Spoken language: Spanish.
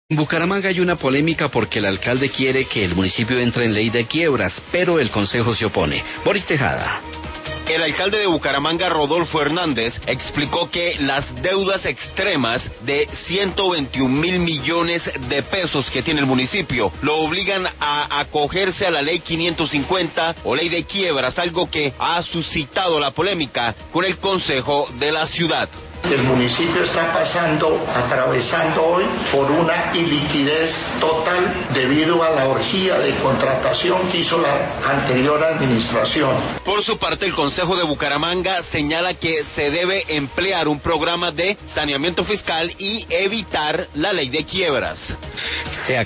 En Bucaramanga hay una polémica porque el alcalde quiere que el municipio entre en ley de quiebras, pero el consejo se opone. Boris Tejada. El alcalde de Bucaramanga, Rodolfo Hernández, explicó que las deudas extremas de 121.000 millones de pesos que tiene el municipio lo obligan a acogerse a la ley 550 o ley de quiebras, algo que ha suscitado la polémica con el consejo de la ciudad. El municipio está atravesando hoy por una iliquidez total debido a la orgía de contratación que hizo la anterior administración. Por su parte, el Consejo de Bucaramanga señala que se debe emplear un programa de saneamiento fiscal y evitar la ley de quiebras.